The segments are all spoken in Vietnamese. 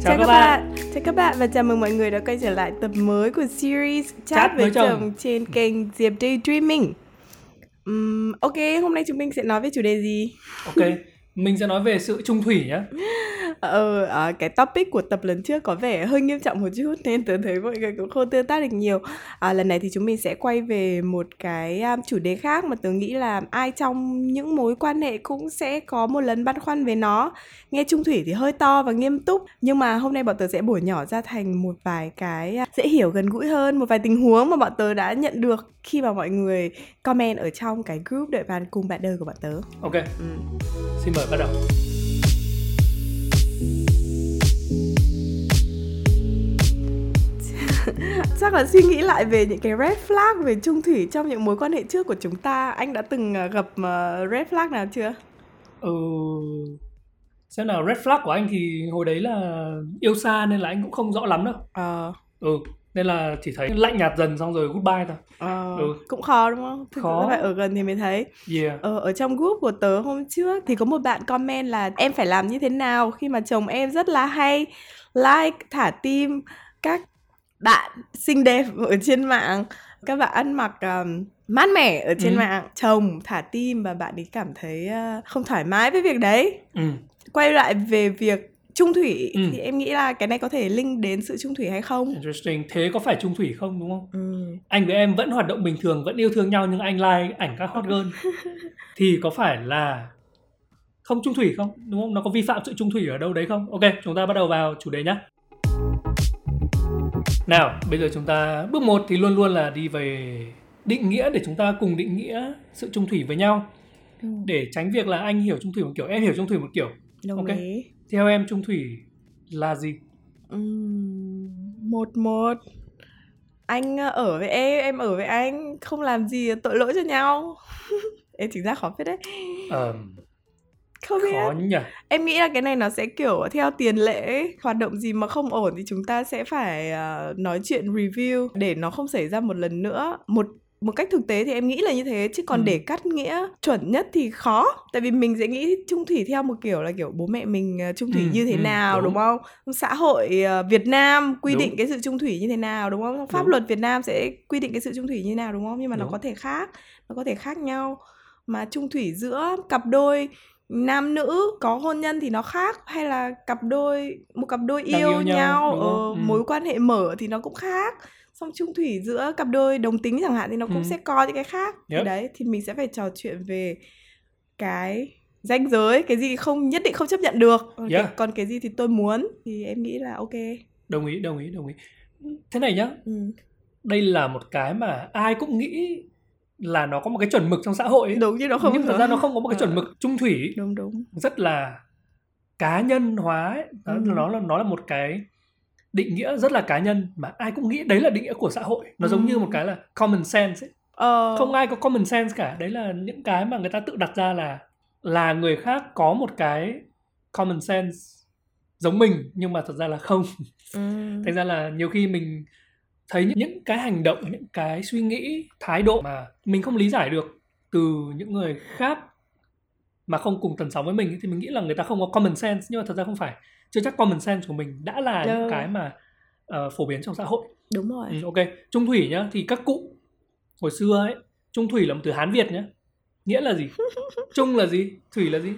Chào các bạn và chào mừng mọi người đã quay trở lại tập mới của series Chat với chồng trên kênh Diệp Daydreaming. Ok, hôm nay chúng mình sẽ nói về chủ đề gì? Ok, mình sẽ nói về sự chung thủy nhé. Cái topic của tập lần trước có vẻ hơi nghiêm trọng một chút nên tớ thấy mọi người cũng không tương tác được nhiều. Lần này thì chúng mình sẽ quay về một cái chủ đề khác mà tớ nghĩ là ai trong những mối quan hệ cũng sẽ có một lần băn khoăn về nó. Nghe chung thủy thì hơi to và nghiêm túc, nhưng mà hôm nay bọn tớ sẽ bổ nhỏ ra thành một vài cái dễ hiểu, gần gũi hơn, một vài tình huống mà bọn tớ đã nhận được khi mà mọi người comment ở trong cái group đợi bàn cùng bạn đời của bọn tớ. Ok, xin mời bắt đầu. Chắc là suy nghĩ lại về những cái red flag về chung thủy trong những mối quan hệ trước của chúng ta. Anh đã từng gặp red flag nào chưa? Xem nào, red flag của anh thì hồi đấy là yêu xa nên là anh cũng không rõ lắm đâu. Nên là chỉ thấy lạnh nhạt dần xong rồi goodbye thôi. Cũng khó đúng không? Thực khó. sự phải ở gần thì mới thấy. Ở trong group của tớ hôm trước thì có một bạn comment là em phải làm như thế nào khi mà chồng em rất là hay like, thả tim các bạn xinh đẹp ở trên mạng, các bạn ăn mặc mát mẻ ở trên mạng, chồng thả tim và bạn ấy cảm thấy không thoải mái với việc đấy. Quay lại về việc chung thủy thì em nghĩ là cái này có thể link đến sự chung thủy hay không? Interesting. Thế có phải chung thủy không, đúng không? Anh với em vẫn hoạt động bình thường, vẫn yêu thương nhau nhưng anh like ảnh các hot girl thì có phải là không chung thủy không, đúng không? Nó có vi phạm sự chung thủy ở đâu đấy không? Ok, chúng ta bắt đầu vào chủ đề nhé. Nào, bây giờ chúng ta bước 1 thì luôn luôn là đi về định nghĩa, để chúng ta cùng định nghĩa sự chung thủy với nhau. Để tránh việc là anh hiểu chung thủy một kiểu, em hiểu chung thủy một kiểu. Đồng ý. Theo em chung thủy là gì? Một anh ở với em ở với anh, không làm gì tội lỗi cho nhau. Em chính ra khó phết đấy. Không biết. Khó nhỉ? Em nghĩ là cái này nó sẽ kiểu theo tiền lệ, hoạt động gì mà không ổn thì chúng ta sẽ phải nói chuyện review để nó không xảy ra một lần nữa. Một cách thực tế thì em nghĩ là như thế, chứ còn để cắt nghĩa chuẩn nhất thì khó. Tại vì mình sẽ nghĩ chung thủy theo một kiểu là kiểu bố mẹ mình chung thủy như thế nào, đúng không? Xã hội Việt Nam quy định cái sự chung thủy như thế nào, đúng không? Pháp luật Việt Nam sẽ quy định cái sự chung thủy như thế nào, đúng không? Nhưng mà nó có thể khác, nó có thể khác nhau. Mà chung thủy giữa cặp đôi nam nữ có hôn nhân thì nó khác, hay là một cặp đôi yêu nhau ở mối quan hệ mở thì nó cũng khác. Xong chung thủy giữa cặp đôi đồng tính chẳng hạn thì nó cũng sẽ có những cái khác. Thì đấy, thì mình sẽ phải trò chuyện về cái ranh giới, cái gì không nhất định không chấp nhận được. Còn cái gì thì tôi muốn thì em nghĩ là ok. Đồng ý. Thế này nhá, đây là một cái mà ai cũng nghĩ là nó có một cái chuẩn mực trong xã hội ấy. Đúng, nhưng thật ra nó không có một cái chuẩn mực chung thủy. Đúng. Rất là cá nhân hóa ấy. Nó là một cái định nghĩa rất là cá nhân mà ai cũng nghĩ đấy là định nghĩa của xã hội. Nó giống như một cái là common sense ấy. Không ai có common sense cả. Đấy là những cái mà người ta tự đặt ra là người khác có một cái common sense giống mình, nhưng mà thật ra là không. Thành ra là nhiều khi mình thấy những cái hành động, những cái suy nghĩ, thái độ mà mình không lý giải được từ những người khác mà không cùng tần sóng với mình, thì mình nghĩ là người ta không có common sense. Nhưng mà thật ra không phải. Chưa chắc common sense của mình đã là những cái mà phổ biến trong xã hội. Đúng rồi. Ok, chung thủy nhá, thì các cụ hồi xưa ấy, chung thủy là một từ Hán Việt nhá. Nghĩa là gì? Chung là gì? Thủy là gì?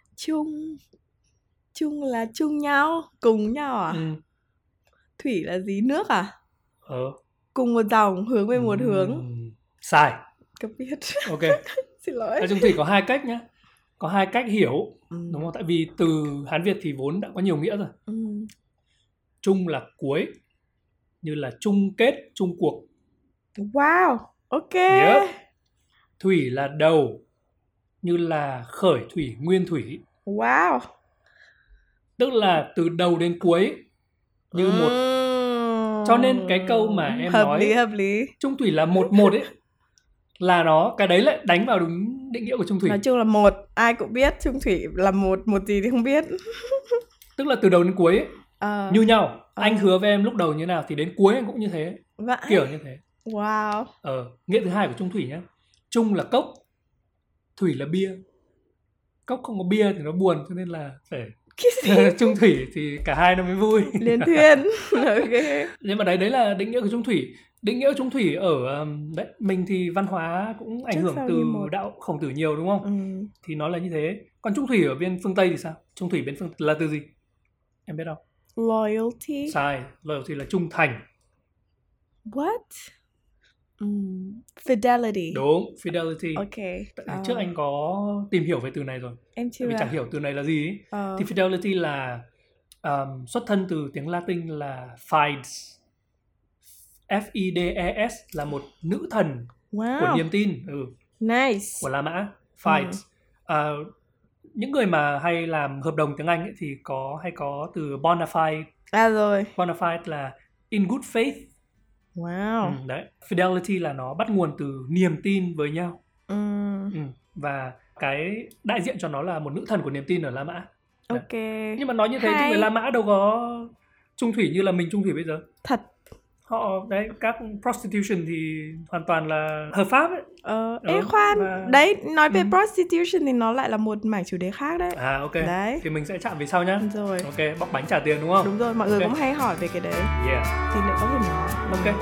Chung là chung nhau, cùng nhau à? Thủy là gì? Nước à? Cùng một dòng, hướng về một hướng. Sai. Cấp biết. Ok. Xin lỗi. Chung thủy có hai cách nhá. Có hai cách hiểu, đúng không? Tại vì từ Hán Việt thì vốn đã có nhiều nghĩa rồi. Chung là cuối, như là chung kết, chung cuộc. Wow, ok. Thủy là đầu, như là khởi thủy, nguyên thủy. Wow. Tức là từ đầu đến cuối như một. Cho nên cái câu mà em nói hợp lý. Chung thủy là một ấy, là cái đấy lại đánh vào đúng định nghĩa của chung thủy. Nói chung là một, ai cũng biết chung thủy là một gì thì không biết. Tức là từ đầu đến cuối ấy, như nhau. Anh hứa với em lúc đầu như nào thì đến cuối anh cũng như thế. Kiểu như thế. Wow. Nghĩa thứ hai của chung thủy nhé. Chung là cốc, thủy là bia. Cốc không có bia thì nó buồn, cho nên là phải Chung thủy thì cả hai nó mới vui. Liên thuyên. Ok. Nhưng mà đấy là định nghĩa của chung thủy. Định nghĩa của chung thủy ở đấy, mình thì văn hóa cũng ảnh hưởng từ đạo Khổng Tử nhiều đúng không? Thì nó là như thế. Còn chung thủy ở bên phương Tây thì sao? Chung thủy bên phương là từ gì? Em biết không? Loyalty. Sai, loyalty là trung thành. What? Fidelity. Đúng, fidelity. Ok. Trước anh có tìm hiểu về từ này rồi. Em chưa. Vì chẳng hiểu từ này là gì ấy. Thì fidelity là xuất thân từ tiếng Latin là Fides. F-I-D-E-S là một nữ thần của niềm tin. Nice. Của La Mã. Fides. Những người mà hay làm hợp đồng tiếng Anh ấy thì hay có từ bona fide. Rồi. Bona fide là in good faith. Wow. Đấy. Fidelity là nó bắt nguồn từ niềm tin với nhau. Và cái đại diện cho nó là một nữ thần của niềm tin ở La Mã. Đấy. Ok. Nhưng mà nói như thế thì người La Mã đâu có chung thủy như là mình chung thủy bây giờ. Thật. Họ đấy, các prostitution thì hoàn toàn là hợp pháp ấy. Khoan, đấy nói về prostitution thì nó lại là một mảng chủ đề khác đấy. Ok. Đấy. Thì mình sẽ chạm về sau nhá. Rồi. Ok, bóc bánh trả tiền đúng không? Đúng rồi, mọi người cũng hay hỏi về cái đấy. Thì nữa có thể nói. Ok.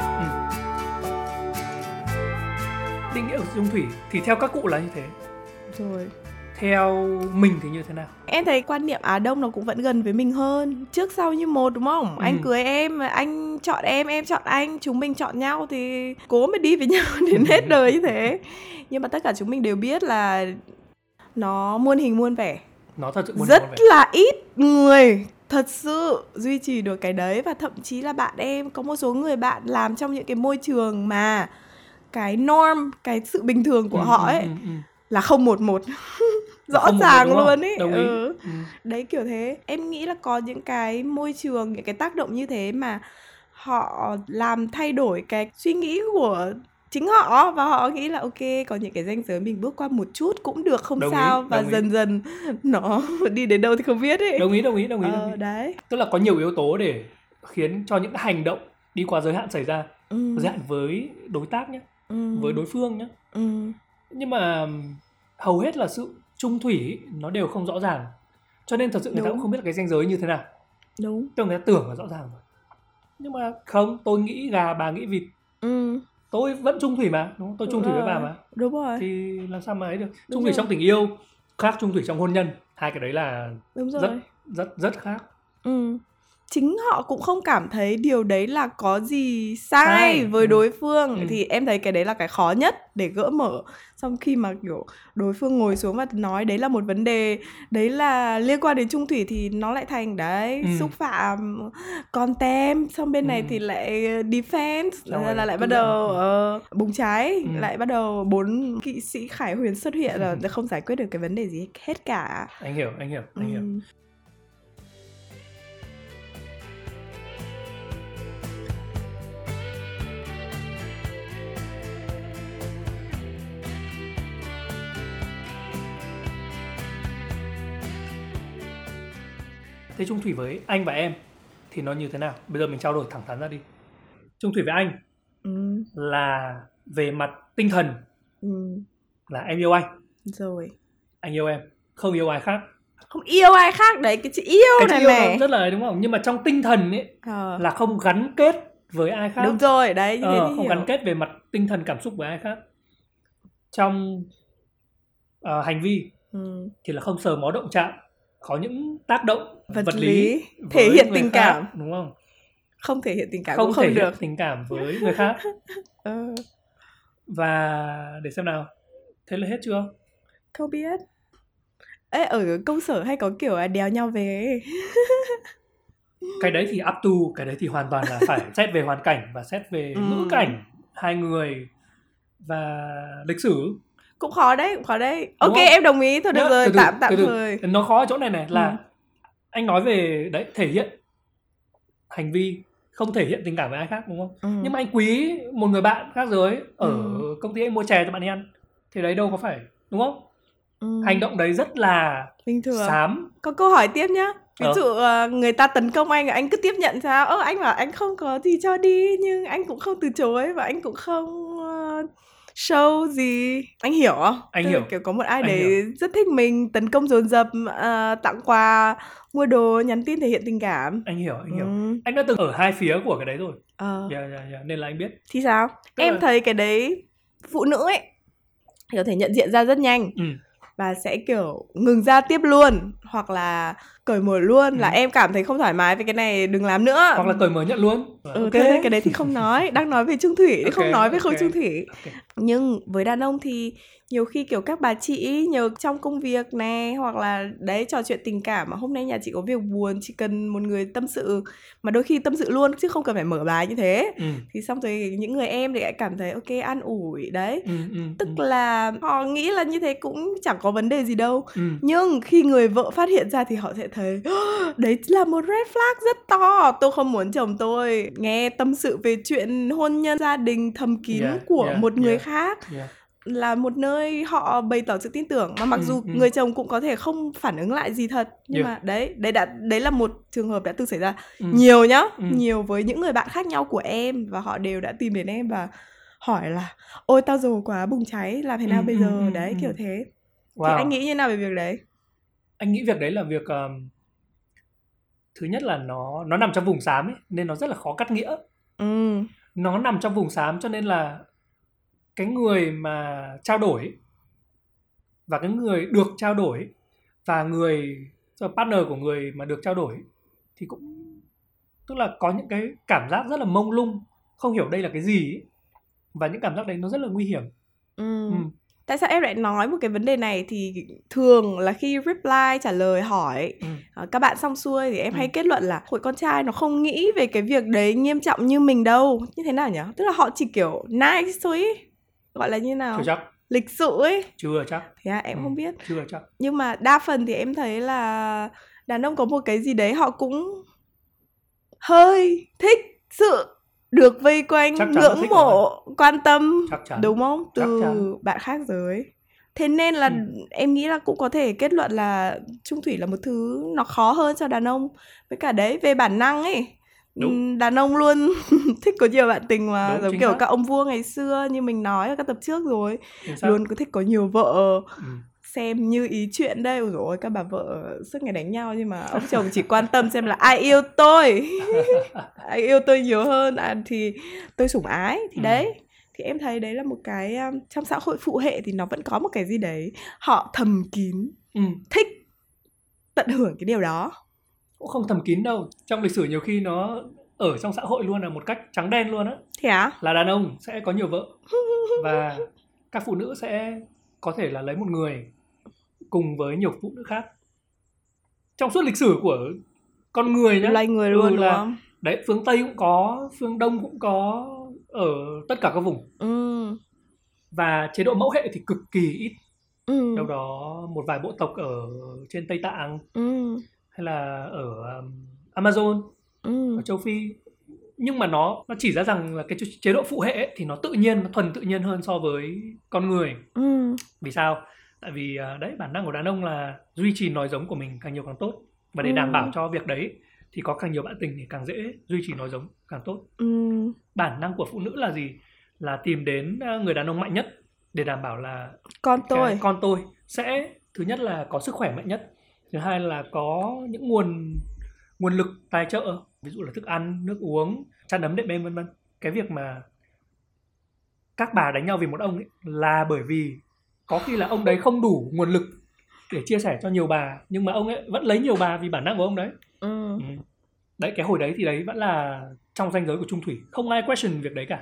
Định nghĩa của chung thủy thì theo các cụ là như thế. Rồi. Theo mình thì như thế nào? Em thấy quan niệm Á Đông nó cũng vẫn gần với mình hơn. Trước sau như một đúng không? Anh cưới em, anh chọn em chọn anh, chúng mình chọn nhau thì cố mà đi với nhau đến hết đời như thế. Nhưng mà tất cả chúng mình đều biết là nó muôn hình muôn vẻ. Nó thật sự muôn rất hình muôn vẻ. là ít người thật sự duy trì được cái đấy. Và thậm chí là bạn em, có một số người bạn làm trong những cái môi trường mà cái norm, cái sự bình thường của họ ấy là 011. Rõ ràng luôn ấy. Đấy kiểu thế. Em nghĩ là có những cái môi trường, những cái tác động như thế mà họ làm thay đổi cái suy nghĩ của chính họ. Và họ nghĩ là ok, có những cái ranh giới mình bước qua một chút cũng được, không sao. Và dần dần nó đi đến đâu thì không biết ấy. Đồng ý. Đấy. Tức là có nhiều yếu tố để khiến cho những hành động đi qua giới hạn xảy ra. Giới hạn với đối tác nhé, với đối phương nhé. Nhưng mà hầu hết là sự chung thủy nó đều không rõ ràng. Cho nên thật sự người ta cũng không biết là cái ranh giới như thế nào. Đúng. Tức là người ta tưởng là rõ ràng rồi. Nhưng mà không, tôi nghĩ gà, bà nghĩ vịt. Tôi vẫn chung thủy mà, đúng không? Tôi chung thủy với bà mà. Đúng rồi. Thì làm sao mà ấy được. Chung thủy trong tình yêu khác chung thủy trong hôn nhân. Hai cái đấy là rất khác. Chính họ cũng không cảm thấy điều đấy là có gì sai với đối phương. Thì em thấy cái đấy là cái khó nhất để gỡ mở. Xong khi mà kiểu đối phương ngồi xuống và nói đấy là một vấn đề, đấy là liên quan đến chung thủy, thì nó lại thành đấy xúc phạm content. Xong bên này thì lại defense, là lại bắt đầu bùng cháy. Lại bắt đầu 4 kỵ sĩ Khải Huyền xuất hiện là không giải quyết được cái vấn đề gì hết cả. Anh hiểu. Thế chung thủy với anh và em thì nó như thế nào? Bây giờ mình trao đổi thẳng thắn ra đi. Chung thủy với anh là về mặt tinh thần là em yêu anh. Rồi. Anh yêu em, không yêu ai khác. Không yêu ai khác đấy, cái chữ yêu cái này này rất là đúng không? Nhưng mà trong tinh thần ấy là không gắn kết với ai khác. Đúng rồi, đấy. Như thế thì không hiểu. Gắn kết về mặt tinh thần cảm xúc với ai khác. Trong hành vi thì là không sờ mó động chạm. Có những tác động vật lý thể hiện tình cảm, đúng không? Không thể hiện tình cảm không cũng không thể được. hiện tình cảm với người khác. Và để xem nào, thế là hết chưa? Không biết. Ê, ở công sở hay có kiểu đèo nhau về. Cái đấy thì up to, cái đấy thì hoàn toàn là phải xét về hoàn cảnh và xét về ngữ cảnh hai người và lịch sử. Cũng khó đấy. Ok, em đồng ý. Thôi được rồi, tạm thời. Nó khó ở chỗ này là anh nói về đấy, thể hiện hành vi, không thể hiện tình cảm với ai khác, đúng không? Nhưng mà anh quý một người bạn khác giới, ở công ty anh mua chè cho bạn đi ăn, thì đấy đâu có phải, đúng không? Hành động đấy rất là bình thường. Xám. Có câu hỏi tiếp nhá. Ví dụ người ta tấn công anh cứ tiếp nhận sao? Anh bảo anh không có gì cho đi, nhưng anh cũng không từ chối và anh cũng không show gì, anh hiểu không? Anh hiểu. Kiểu có một ai đấy rất thích mình, tấn công dồn dập, tặng quà, mua đồ, nhắn tin thể hiện tình cảm. Anh hiểu. Anh đã từng ở hai phía của cái đấy rồi. Nên là anh biết. Thì sao? Em thấy cái đấy phụ nữ ấy có thể nhận diện ra rất nhanh. Và sẽ kiểu ngừng giao tiếp luôn, hoặc là cởi mở luôn, là em cảm thấy không thoải mái với cái này đừng làm nữa, hoặc là cởi mở nhận luôn. Thế cái đấy thì không nói, đang nói về Trung Thủy, không nói về Khôi Trung Thủy. Nhưng với đàn ông thì nhiều khi kiểu các bà chị nhờ trong công việc này, hoặc là đấy trò chuyện tình cảm mà hôm nay nhà chị có việc buồn, chị cần một người tâm sự, mà đôi khi tâm sự luôn chứ không cần phải mở bài như thế. Thì xong rồi những người em thì lại cảm thấy ok, an ủi đấy. Tức là họ nghĩ là như thế cũng chẳng có vấn đề gì đâu. Nhưng khi người vợ phát hiện ra thì họ sẽ thấy đấy là một red flag rất to. Tôi không muốn chồng tôi nghe tâm sự về chuyện hôn nhân, gia đình thầm kín của một người khác. Là một nơi họ bày tỏ sự tin tưởng, mà mặc dù người chồng cũng có thể không phản ứng lại gì thật, nhưng mà đấy là một trường hợp đã từng xảy ra nhiều nhá, nhiều với những người bạn khác nhau của em, và họ đều đã tìm đến em và hỏi là ôi tao rồ quá, bùng cháy, làm thế nào bây giờ, đấy kiểu thế. Thì anh nghĩ như nào về việc đấy? Anh nghĩ việc đấy là việc thứ nhất là nó nằm trong vùng xám ấy, nên nó rất là khó cắt nghĩa. Nó nằm trong vùng xám cho nên là cái người mà trao đổi và cái người được trao đổi và người partner của người mà được trao đổi thì cũng tức là có những cái cảm giác rất là mông lung, không hiểu đây là cái gì ấy. Và những cảm giác đấy nó rất là nguy hiểm. Tại sao em lại nói một cái vấn đề này? Thì thường là khi reply trả lời hỏi các bạn xong xuôi thì em hay kết luận là hội con trai nó không nghĩ về cái việc đấy nghiêm trọng như mình đâu. Như thế nào nhỉ? Tức là họ chỉ kiểu nice thôi ấy. Gọi là như nào? Chưa chắc. Lịch sự ấy. Chưa chắc. Thế à, em không biết. Chưa chắc. Nhưng mà đa phần thì em thấy là đàn ông có một cái gì đấy họ cũng hơi thích sự được vây quanh, ngưỡng mộ, quan tâm, đúng không? Từ bạn khác giới. Thế nên là em nghĩ là cũng có thể kết luận là chung thủy là một thứ nó khó hơn cho đàn ông. Với cả đấy, về bản năng ấy, đàn ông luôn thích có nhiều bạn tình mà. Giống kiểu các ông vua ngày xưa như mình nói ở các tập trước rồi, luôn có thích có nhiều vợ. Xem như ý chuyện đây. Ôi dồi ôi, các bà vợ suốt ngày đánh nhau, nhưng mà ông chồng chỉ quan tâm xem là ai yêu tôi. Ai yêu tôi nhiều hơn, thì tôi sủng ái. Thì đấy, thì em thấy đấy là một cái trong xã hội phụ hệ thì nó vẫn có một cái gì đấy họ thầm kín, thích tận hưởng cái điều đó. Cũng không thầm kín đâu, trong lịch sử nhiều khi nó ở trong xã hội luôn, là một cách trắng đen luôn á. Thế á? Là đàn ông sẽ có nhiều vợ và các phụ nữ sẽ có thể là lấy một người cùng với nhiều phụ nữ khác. Trong suốt lịch sử của con người nhá, loài người luôn, đúng không? Đấy, phương Tây cũng có, phương Đông cũng có, ở tất cả các vùng. Và chế độ mẫu hệ thì cực kỳ ít. Đâu đó một vài bộ tộc ở trên Tây Tạng, hay là ở Amazon, ở châu Phi. Nhưng mà nó chỉ ra rằng là cái chế độ phụ hệ ấy, thì nó tự nhiên, nó thuần tự nhiên hơn so với con người. Vì sao? Tại vì đấy, bản năng của đàn ông là duy trì nòi giống của mình càng nhiều càng tốt. Và để đảm bảo cho việc đấy thì có càng nhiều bạn tình thì càng dễ duy trì nòi giống càng tốt. Bản năng của phụ nữ là gì? Là tìm đến người đàn ông mạnh nhất để đảm bảo là con tôi sẽ, thứ nhất là có sức khỏe mạnh nhất, thứ hai là có những nguồn lực tài trợ, ví dụ là thức ăn, nước uống, chăn ấm đệm êm vân vân. Cái việc mà các bà đánh nhau vì một ông ấy là bởi vì có khi là ông đấy không đủ nguồn lực để chia sẻ cho nhiều bà, nhưng mà ông ấy vẫn lấy nhiều bà vì bản năng của ông đấy. Đấy, cái hồi đấy thì đấy vẫn là trong ranh giới của chung thủy, không ai question việc đấy cả.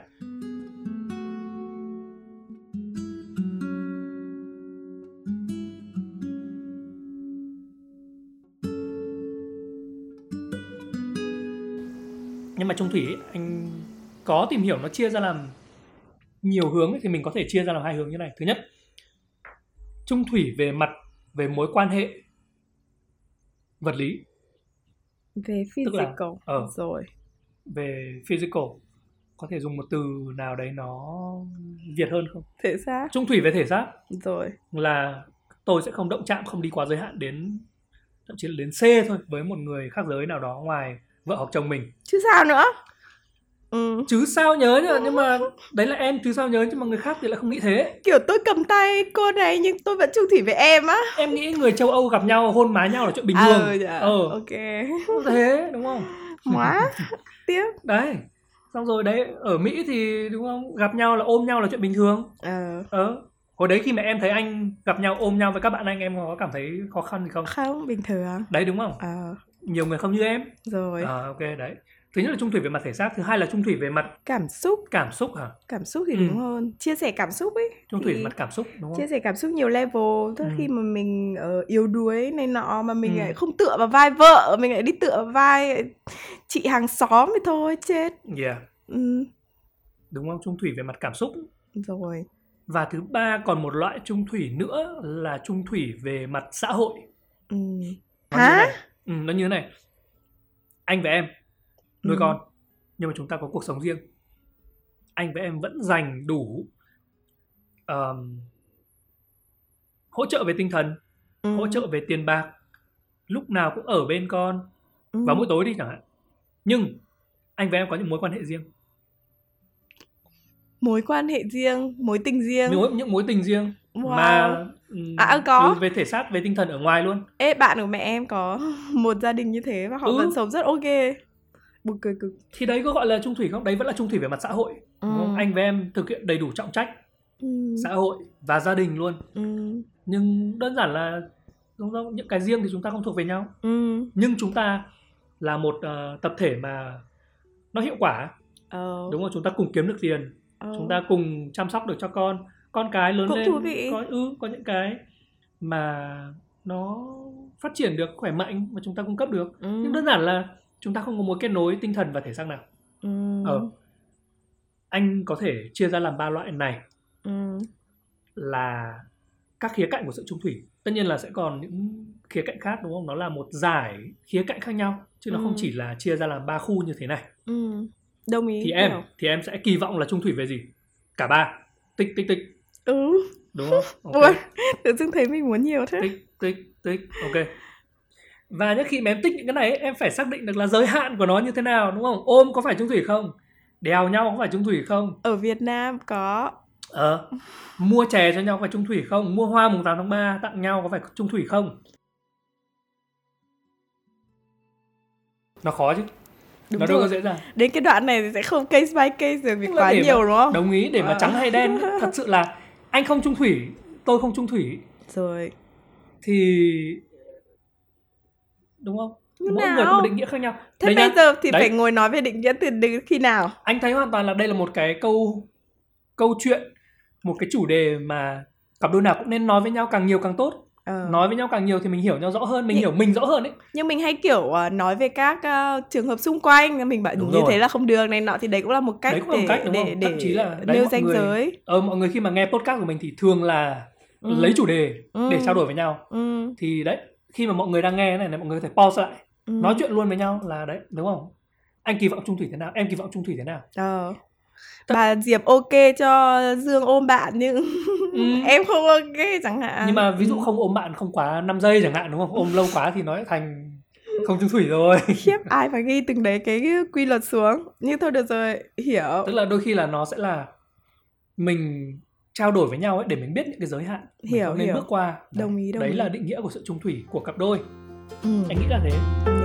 Nhưng mà chung thủy ấy, anh có tìm hiểu nó chia ra làm nhiều hướng ấy, thì mình có thể chia ra làm hai hướng như này. Thứ nhất, chung thủy về mối quan hệ vật lý, về physical, rồi về physical, có thể dùng một từ nào đấy nó Việt hơn không? Thể xác. Chung thủy về thể xác, rồi là tôi sẽ không động chạm, không đi quá giới hạn đến, thậm chí là đến C thôi với một người khác giới nào đó ngoài vợ hoặc chồng mình. Chứ sao nữa? Chứ sao nhớ nhá, nhưng mà đấy là em chứ sao nhớ, nhưng mà người khác thì lại không nghĩ thế. Kiểu tôi cầm tay cô này nhưng tôi vẫn chung thủy với em á. Em nghĩ người châu Âu gặp nhau hôn má nhau là chuyện bình thường. Ok. Thế đúng không? Quá tiếp. Đấy. Xong rồi đấy, ở Mỹ thì đúng không, gặp nhau là ôm nhau là chuyện bình thường. Hồi đấy khi mà em thấy anh gặp nhau ôm nhau với các bạn anh, em có cảm thấy khó khăn gì không? Không, bình thường. Đấy đúng không? Nhiều người không như em. Rồi. Ok đấy. Thứ nhất là chung thủy về mặt thể xác, thứ hai là chung thủy về mặt cảm xúc. Cảm xúc hả? Cảm xúc thì đúng hơn. Chia sẻ cảm xúc ấy. Chung thủy về mặt cảm xúc đúng không? Chia sẻ cảm xúc nhiều level. Tức khi mà mình yếu đuối này nọ mà mình lại không tựa vào vai vợ, mình lại đi tựa vào vai chị hàng xóm thì thôi chết. Đúng không? Chung thủy về mặt cảm xúc. Rồi. Và thứ ba còn một loại chung thủy nữa là chung thủy về mặt xã hội. Hả? Nó như thế này. Anh và em nuôi con, nhưng mà chúng ta có cuộc sống riêng. Anh và em vẫn dành đủ hỗ trợ về tinh thần, hỗ trợ về tiền bạc, lúc nào cũng ở bên con, vào mỗi tối đi chẳng hạn. Nhưng anh và em có những mối quan hệ riêng. Mối quan hệ riêng, mối tình riêng. Những mối tình riêng. Mà có về thể xác, về tinh thần ở ngoài luôn. Ê, bạn của mẹ em có một gia đình như thế và họ vẫn sống rất ok. Buồn cười cực. Thì đấy có gọi là chung thủy không? Đấy vẫn là chung thủy về mặt xã hội. Đúng không? Anh và em thực hiện đầy đủ trọng trách xã hội và gia đình luôn. Nhưng đơn giản là đúng không? Những cái riêng thì chúng ta không thuộc về nhau. Nhưng chúng ta là một tập thể mà nó hiệu quả. Đúng không? Chúng ta cùng kiếm được tiền. Chúng ta cùng chăm sóc được cho con cái lớn cũng lên. Thú vị. Có những cái mà nó phát triển được khỏe mạnh mà chúng ta cung cấp được. Nhưng đơn giản là chúng ta không có mối kết nối tinh thần và thể xác nào. Anh có thể chia ra làm 3 loại này. Là các khía cạnh của sự chung thủy. Tất nhiên là sẽ còn những khía cạnh khác đúng không? Nó là một giải khía cạnh khác nhau, chứ nó không chỉ là chia ra làm 3 khu như thế này. Đồng ý. Thì em sẽ kỳ vọng là chung thủy về gì? Cả 3. Tích. Đúng không? Okay. Tự dưng thấy mình muốn nhiều thế. Tích. Ok. Và nhất khi mà em tích những cái này, em phải xác định được là giới hạn của nó như thế nào, đúng không? Ôm có phải chung thủy không? Đèo nhau có phải chung thủy không? Ở Việt Nam có. Mua chè cho nhau có phải chung thủy không? Mua hoa mùng 8 tháng 3 tặng nhau có phải chung thủy không? Nó khó chứ. Đúng nó rồi. đâu có dễ dàng. Đến cái đoạn này thì sẽ không case by case được vì quá nhiều đúng không? Đồng ý, để mà trắng hay đen. Thật sự là anh không chung thủy, tôi không chung thủy. Rồi. Thì đúng không? Mỗi người có một định nghĩa khác nhau. Thế bây giờ thì phải ngồi nói về định nghĩa từ khi nào? Anh thấy hoàn toàn là đây là một cái câu chuyện, một cái chủ đề mà cặp đôi nào cũng nên nói với nhau càng nhiều càng tốt. Nói với nhau càng nhiều thì mình hiểu nhau rõ hơn, mình hiểu mình rõ hơn ấy. Nhưng mình hay kiểu nói về các trường hợp xung quanh, mình bảo như thế là không được này nọ, thì đấy cũng là một cách để thậm chí là nêu ranh giới. Mọi người khi mà nghe podcast của mình thì thường là lấy chủ đề để trao đổi với nhau. Thì đấy, khi mà mọi người đang nghe này mọi người có thể pause lại, nói chuyện luôn với nhau là đấy, đúng không? Anh kỳ vọng chung thủy thế nào, em kỳ vọng chung thủy thế nào. Bà Diệp ok cho Dương ôm bạn nhưng em không ok chẳng hạn. Nhưng mà ví dụ không ôm bạn không quá 5 giây chẳng hạn, đúng không? Ôm lâu quá thì nó lại thành không chung thủy rồi. Khiếp, ai phải ghi từng đấy cái quy luật xuống. Nhưng thôi được rồi, hiểu. Tức là đôi khi là nó sẽ là mình trao đổi với nhau ấy để mình biết những cái giới hạn mình không nên bước qua. Đồng ý. Đấy là định nghĩa của sự chung thủy của cặp đôi. Anh nghĩ là thế.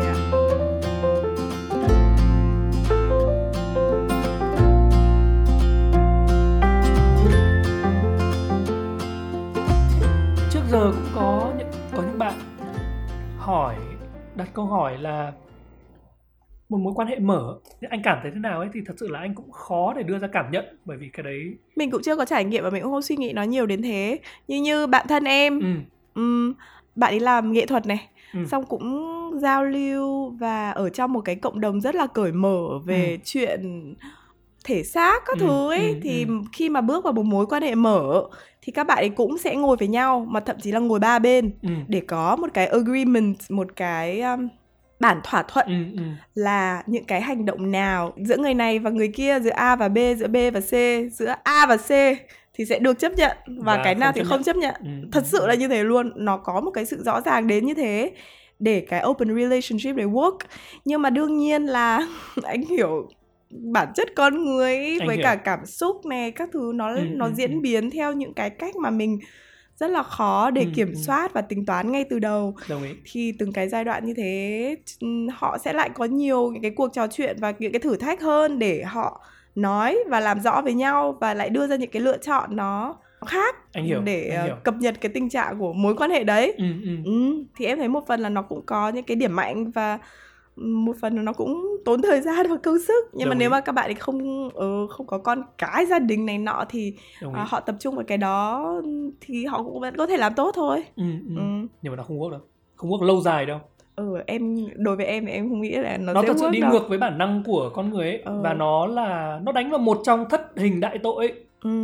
Trước giờ cũng có những bạn đặt câu hỏi là một mối quan hệ mở anh cảm thấy thế nào ấy, thì thật sự là anh cũng khó để đưa ra cảm nhận, bởi vì cái đấy mình cũng chưa có trải nghiệm và mình cũng không suy nghĩ nó nhiều đến thế. Như bạn thân em, bạn ấy làm nghệ thuật này, xong cũng giao lưu và ở trong một cái cộng đồng rất là cởi mở về chuyện thể xác các thứ ấy, thì khi mà bước vào một mối quan hệ mở thì các bạn ấy cũng sẽ ngồi với nhau, mà thậm chí là ngồi 3 bên để có một cái agreement, một cái bản thỏa thuận là những cái hành động nào giữa người này và người kia, giữa A và B, giữa B và C, giữa A và C thì sẽ được chấp nhận và cái nào thì không chấp nhận. Thật sự là như thế luôn, nó có một cái sự rõ ràng đến như thế để cái open relationship để work. Nhưng mà đương nhiên là anh hiểu bản chất con người ấy, với hiểu. cả cảm xúc này các thứ nó diễn biến theo những cái cách mà mình rất là khó để kiểm soát và tính toán ngay từ đầu. Đồng ý. Thì từng cái giai đoạn như thế họ sẽ lại có nhiều những cái cuộc trò chuyện và những cái thử thách hơn để họ nói và làm rõ với nhau và lại đưa ra những cái lựa chọn nó khác để cập nhật cái tình trạng của mối quan hệ đấy. Thì em thấy một phần là nó cũng có những cái điểm mạnh và một phần là nó cũng tốn thời gian và công sức. Nhưng mà nếu mà các bạn ấy không có con cái gia đình này nọ thì họ tập trung vào cái đó thì họ cũng vẫn có thể làm tốt thôi. Nhưng mà nó không work đâu, không work lâu dài đâu. Đối với em thì em không nghĩ là nó sẽ thật sự work đi đâu. Ngược với bản năng của con người ấy. Và nó đánh vào một trong thất hình đại tội ấy.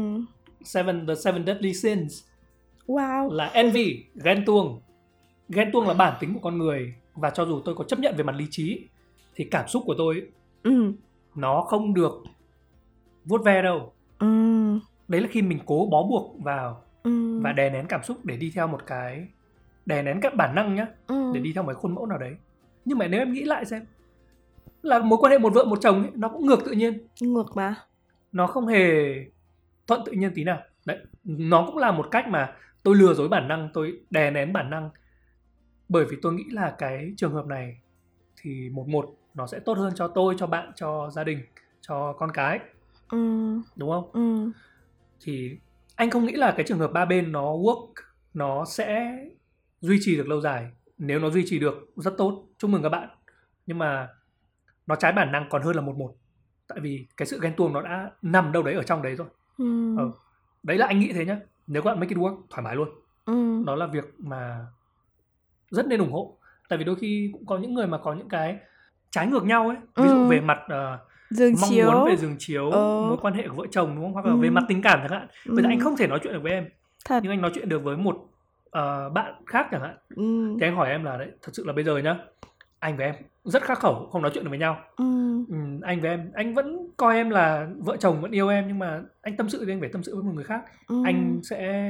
The seven deadly sins. Wow. Là envy, ghen tuông. Ghen tuông là bản tính của con người. Và cho dù tôi có chấp nhận về mặt lý trí thì cảm xúc của tôi nó không được vuốt ve đâu. Đấy là khi mình cố bó buộc vào và đè nén cảm xúc để đi theo một cái, đè nén các bản năng nhá, để đi theo một cái khuôn mẫu nào đấy. Nhưng mà nếu em nghĩ lại xem, là mối quan hệ một vợ một chồng ấy, nó cũng ngược tự nhiên. Ngược mà. Nó không hề thuận tự nhiên tí nào. Đấy, nó cũng là một cách mà tôi lừa dối bản năng, tôi đè nén bản năng. Bởi vì tôi nghĩ là cái trường hợp này thì một nó sẽ tốt hơn cho tôi, cho bạn, cho gia đình, cho con cái. Đúng không? Thì anh không nghĩ là cái trường hợp ba bên nó work, nó sẽ duy trì được lâu dài. Nếu nó duy trì được rất tốt, chúc mừng các bạn. Nhưng mà nó trái bản năng còn hơn là 1-1. Tại vì cái sự ghen tuông nó đã nằm đâu đấy ở trong đấy rồi. Đấy là anh nghĩ thế nhá. Nếu các bạn make it work, thoải mái luôn. Đó là việc mà rất nên ủng hộ. Tại vì đôi khi cũng có những người mà có những cái trái ngược nhau ấy. Ví dụ về mặt mong muốn về giường chiếu, mối quan hệ của vợ chồng, đúng không? Hoặc là về mặt tình cảm chẳng hạn. Bây giờ anh không thể nói chuyện được với em. Thật. Nhưng anh nói chuyện được với một bạn khác chẳng hạn. Thì anh hỏi em là đấy, thật sự là bây giờ nhá, anh và em rất khắc khẩu, không nói chuyện được với nhau. Anh và em, anh vẫn coi em là vợ chồng, vẫn yêu em. Nhưng mà anh tâm sự thì anh phải tâm sự với một người khác. Anh sẽ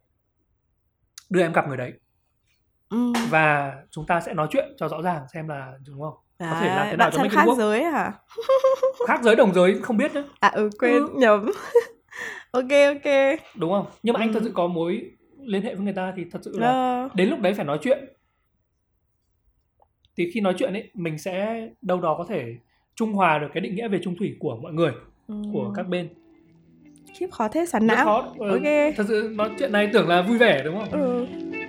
đưa em gặp người đấy. Và chúng ta sẽ nói chuyện cho rõ ràng xem là, đúng không? Có thể làm thế nào cho make it work. Khác giới hả? Khác giới, đồng giới không biết nữa. Quên, nhầm. Ok. Đúng không? Nhưng mà anh thật sự có mối liên hệ với người ta thì thật sự là đến lúc đấy phải nói chuyện. Thì khi nói chuyện ấy, mình sẽ đâu đó có thể trung hòa được cái định nghĩa về chung thủy của mọi người, của các bên. Khiếp, khó thế, sẵn não. Khó. Ok. Thật sự nói chuyện này tưởng là vui vẻ, đúng không?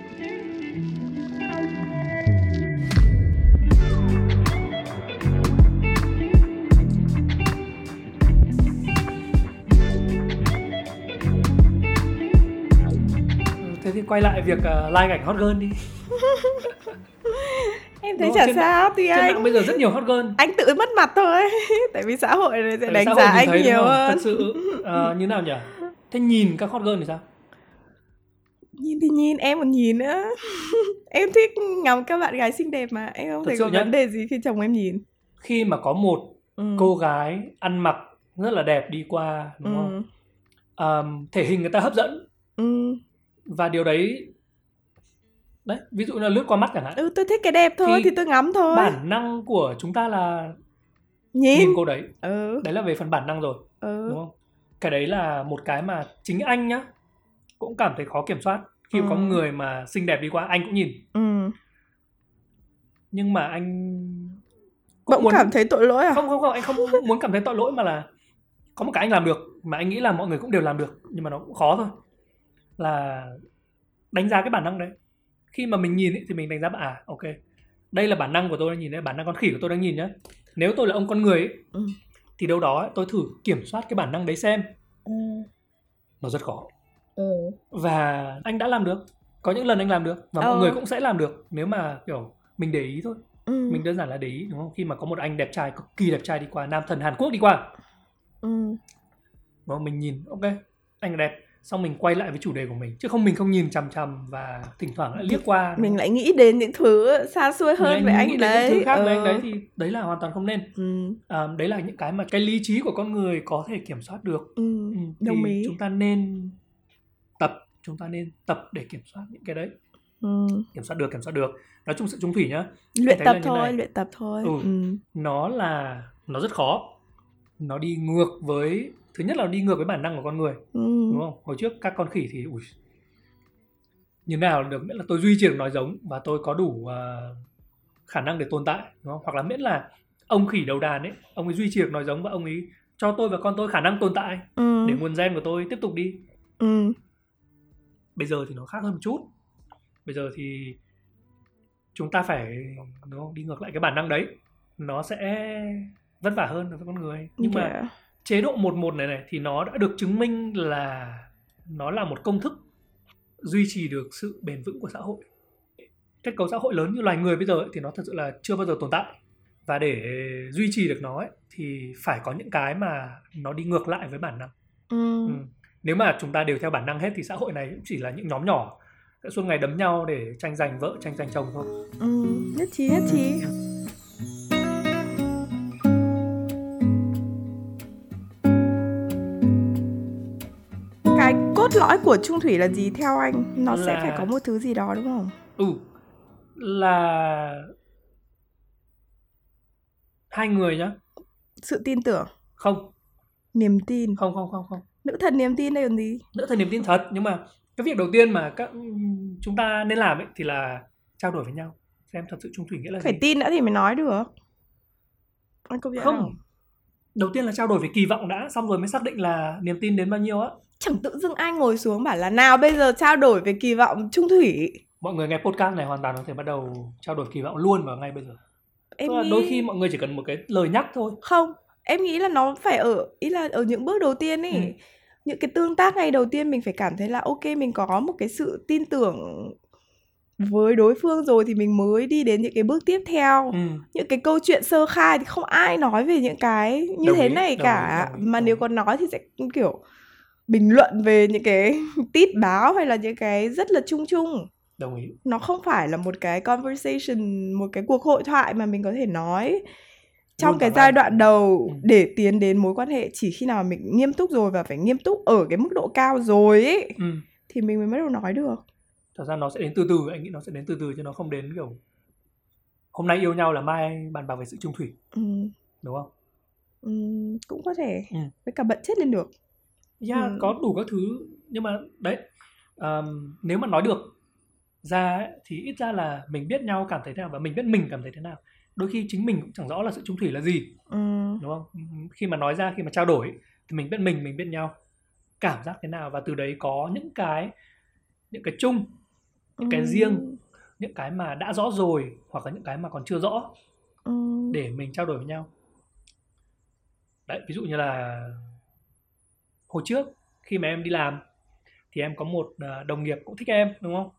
Thế thì quay lại việc like ảnh hot girl đi. Em thấy chả sao thì anh. Trên mạng bây giờ rất nhiều hot girl. Anh tự mất mặt thôi. Tại vì xã hội này sẽ đánh giá anh nhiều hơn. Thật sự như nào nhỉ? Thế nhìn các hot girl thì sao? Nhìn thì nhìn, em còn nhìn nữa. Em thích ngắm các bạn gái xinh đẹp mà. Em không thấy có vấn đề gì khi chồng em nhìn. Khi mà có một cô gái ăn mặc rất là đẹp đi qua, đúng không? Thể hình người ta hấp dẫn. Và điều đấy, ví dụ là lướt qua mắt chẳng hạn. Tôi thích cái đẹp thôi thì tôi ngắm thôi. Bản năng của chúng ta là nhìn cô đấy. Đấy là về phần bản năng rồi. Đúng không? Cái đấy là một cái mà chính anh nhá cũng cảm thấy khó kiểm soát. Khi có người mà xinh đẹp đi qua, anh cũng nhìn. Nhưng mà anh cũng muốn cảm thấy tội lỗi à? Không, anh không muốn cảm thấy tội lỗi, mà là có một cái anh làm được mà anh nghĩ là mọi người cũng đều làm được, nhưng mà nó cũng khó thôi, là đánh giá cái bản năng đấy. Khi mà mình nhìn ấy, thì mình đánh giá ok, đây là bản năng của tôi đang nhìn, đây là bản năng con khỉ của tôi đang nhìn nhá. Nếu tôi là ông con người ấy, thì đâu đó ấy, tôi thử kiểm soát cái bản năng đấy xem. Nó rất khó. Và anh đã làm được. Có những lần anh làm được. Và mọi người cũng sẽ làm được nếu mà kiểu mình để ý thôi. Mình đơn giản là để ý, đúng không? Khi mà có một anh đẹp trai, cực kỳ đẹp trai đi qua, nam thần Hàn Quốc đi qua, và mình nhìn, ok, anh đẹp, xong mình quay lại với chủ đề của mình, chứ không mình không nhìn chằm chằm và thỉnh thoảng lại liếc qua. Mình lại nghĩ đến những thứ xa xôi hơn với anh đấy, những thứ khác với anh đấy, thì đấy là hoàn toàn không nên. Đấy là những cái mà cái lý trí của con người có thể kiểm soát được. Đồng ý. Chúng ta nên tập để kiểm soát những cái đấy. Kiểm soát được. Nói chung sự chung thủy nhá, luyện tập thôi. nó rất khó. nó đi ngược với, thứ nhất là nó đi ngược với bản năng của con người, đúng không? Hồi trước các con khỉ thì như nào được, miễn là tôi duy trì được nói giống và tôi có đủ khả năng để tồn tại, đúng không? Hoặc là miễn là ông khỉ đầu đàn ấy, ông ấy duy trì được nói giống và ông ấy cho tôi và con tôi khả năng tồn tại để nguồn gen của tôi tiếp tục đi. Bây giờ thì nó khác hơn một chút. Bây giờ thì chúng ta phải đi ngược lại cái bản năng đấy, nó sẽ vất vả hơn đối với con người. Nhưng mà chế độ 1-1 này thì nó đã được chứng minh là nó là một công thức duy trì được sự bền vững của xã hội. Kết cấu xã hội lớn như loài người bây giờ ấy, thì nó thật sự là chưa bao giờ tồn tại. Và để duy trì được nó ấy, thì phải có những cái mà nó đi ngược lại với bản năng. Nếu mà chúng ta đều theo bản năng hết thì xã hội này cũng chỉ là những nhóm nhỏ sẽ suốt ngày đấm nhau để tranh giành vợ, tranh giành chồng thôi. Nhất trí. Cái cốt lõi của chung thủy là gì theo anh? Nó sẽ phải có một thứ gì đó đúng không? Là hai người nhá. Sự tin tưởng. Không. Niềm tin. Không. Nữ thần niềm tin đây còn gì? Nữ thần niềm tin thật, nhưng mà cái việc đầu tiên mà chúng ta nên làm ấy thì là trao đổi với nhau, xem thật sự chung thủy nghĩa là phải gì. Tin đã thì mới nói được. Anh công nhận không? Đầu tiên là trao đổi về kỳ vọng đã, xong rồi mới xác định là niềm tin đến bao nhiêu á. Chẳng tự dưng ai ngồi xuống bảo là nào bây giờ trao đổi về kỳ vọng chung thủy. Mọi người nghe podcast này hoàn toàn có thể bắt đầu trao đổi kỳ vọng luôn vào ngay bây giờ. Em nghĩ... đôi khi mọi người chỉ cần một cái lời nhắc thôi. Không, em nghĩ là nó phải ở những bước đầu tiên ấy. Những cái tương tác ngay đầu tiên mình phải cảm thấy là ok, mình có một cái sự tin tưởng với đối phương rồi thì mình mới đi đến những cái bước tiếp theo. Những cái câu chuyện sơ khai thì không ai nói về những cái như thế này cả. Mà nếu còn nói thì sẽ kiểu bình luận về những cái tít báo hay là những cái rất là chung chung. Đồng ý. Nó không phải là một cái conversation, một cái cuộc hội thoại mà mình có thể nói trong cái giai đoạn đầu để tiến đến mối quan hệ. Chỉ khi nào mình nghiêm túc rồi và phải nghiêm túc ở cái mức độ cao rồi ấy thì mình mới bắt đầu nói được. Thật ra nó sẽ đến từ từ, anh nghĩ nó sẽ đến từ từ chứ nó không đến kiểu hôm nay yêu nhau là mai bàn bạc về sự chung thủy. Đúng không? Cũng có thể. Với cả bận chết lên được. Có đủ các thứ. Nhưng mà đấy, nếu mà nói được ra ấy, thì ít ra là mình biết nhau cảm thấy thế nào và mình biết mình cảm thấy thế nào. Đôi khi chính mình cũng chẳng rõ là sự chung thủy là gì. Đúng không? Khi mà nói ra, khi mà trao đổi thì mình biết mình biết nhau cảm giác thế nào, và từ đấy có những cái chung, những cái riêng, những cái mà đã rõ rồi hoặc là những cái mà còn chưa rõ để mình trao đổi với nhau. Đấy, ví dụ như là hồi trước khi mà em đi làm thì em có một đồng nghiệp cũng thích em, đúng không?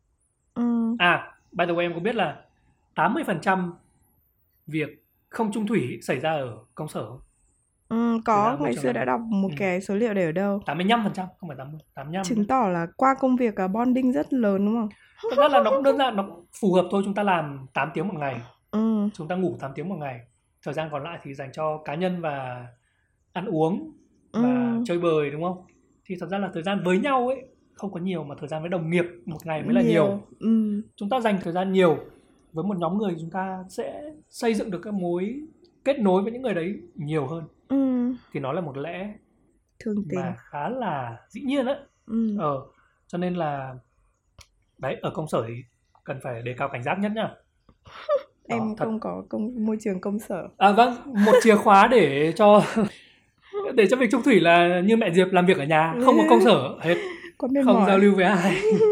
By the way, em có biết là 80% việc không chung thủy xảy ra ở công sở không? Có, ngày xưa đã đọc một cái số liệu để ở đâu 85%, không phải 85. Chứng tỏ là qua công việc bonding rất lớn đúng không? Thật ra là nó cũng đơn giản, nó cũng phù hợp thôi. Chúng ta làm 8 tiếng một ngày, chúng ta ngủ 8 tiếng một ngày, thời gian còn lại thì dành cho cá nhân và ăn uống và chơi bời, đúng không? Thì thật ra là thời gian với nhau ấy không có nhiều, mà thời gian với đồng nghiệp một ngày mới là nhiều. Chúng ta dành thời gian nhiều với một nhóm người, chúng ta sẽ xây dựng được các mối kết nối với những người đấy nhiều hơn. Thì nó là một lẽ thường tình mà khá là dĩ nhiên đấy. Cho nên là đấy, ở công sở thì cần phải đề cao cảnh giác nhất nhá. Em không có môi trường công sở. Vâng, một chìa khóa để cho việc chung thủy là như mẹ Diệp làm việc ở nhà, không có công sở hết, không giao lưu với ai.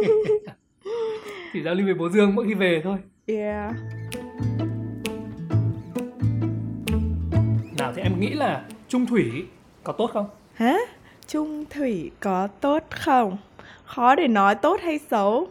Chỉ giao lưu với bố Dương mỗi khi về thôi. Nào thì em nghĩ là chung thủy có tốt không? Hả? Chung thủy có tốt không? Khó để nói tốt hay xấu.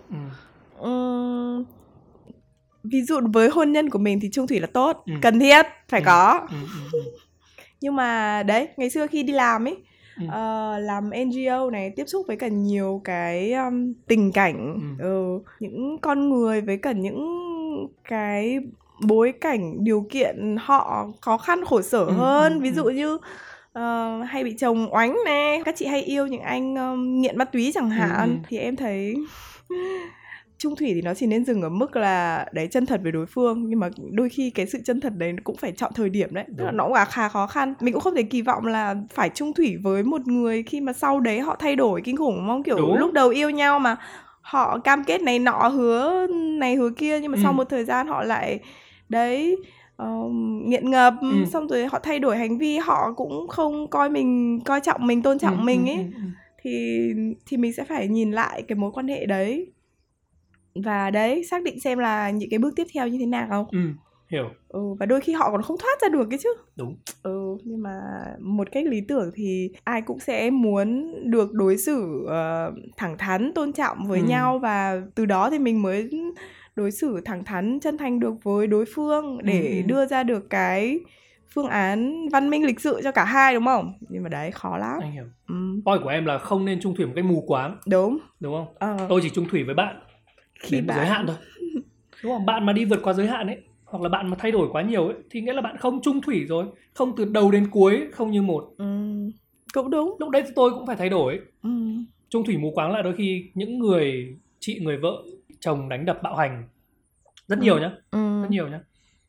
Ví dụ với hôn nhân của mình thì chung thủy là tốt, cần thiết, phải có. Nhưng mà đấy, ngày xưa khi đi làm ấy, làm NGO này, tiếp xúc với cả nhiều cái tình cảnh, những con người với cả những cái bối cảnh, điều kiện họ khó khăn khổ sở hơn. Ví dụ như hay bị chồng oánh này, các chị hay yêu những anh nghiện ma túy chẳng hạn. Thì em thấy chung thủy thì nó chỉ nên dừng ở mức là đấy, chân thật với đối phương, nhưng mà đôi khi cái sự chân thật đấy cũng phải chọn thời điểm đấy. Tức là nó cũng khá khó khăn. Mình cũng không thể kỳ vọng là phải chung thủy với một người khi mà sau đấy họ thay đổi kinh khủng, đúng không? Kiểu lúc đầu yêu nhau mà họ cam kết này nọ, hứa này hứa kia, nhưng mà sau một thời gian họ lại đấy nghiện ngập, xong rồi họ thay đổi hành vi, họ cũng không coi trọng mình, tôn trọng mình ấy. Thì mình sẽ phải nhìn lại cái mối quan hệ đấy và đấy, xác định xem là những cái bước tiếp theo như thế nào không. Hiểu. Và đôi khi họ còn không thoát ra được cái chứ. Đúng. Nhưng mà một cách lý tưởng thì ai cũng sẽ muốn được đối xử thẳng thắn, tôn trọng với nhau, và từ đó thì mình mới đối xử thẳng thắn, chân thành được với đối phương để đưa ra được cái phương án văn minh lịch sự cho cả hai, đúng không? Nhưng mà đấy, khó lắm. Anh hiểu. Point của em là không nên chung thủy một cách mù quáng. Đúng không? Tôi chỉ chung thủy với bạn khi đến giới hạn thôi. Đúng không? Bạn mà đi vượt qua giới hạn ấy, hoặc là bạn mà thay đổi quá nhiều ấy, thì nghĩa là bạn không chung thủy rồi, không từ đầu đến cuối, không như một. Cũng đúng. Lúc đấy thì tôi cũng phải thay đổi. Chung thủy mù quáng là đôi khi những người chị, người vợ, chồng đánh đập bạo hành rất nhiều nhá. Rất nhiều nhá.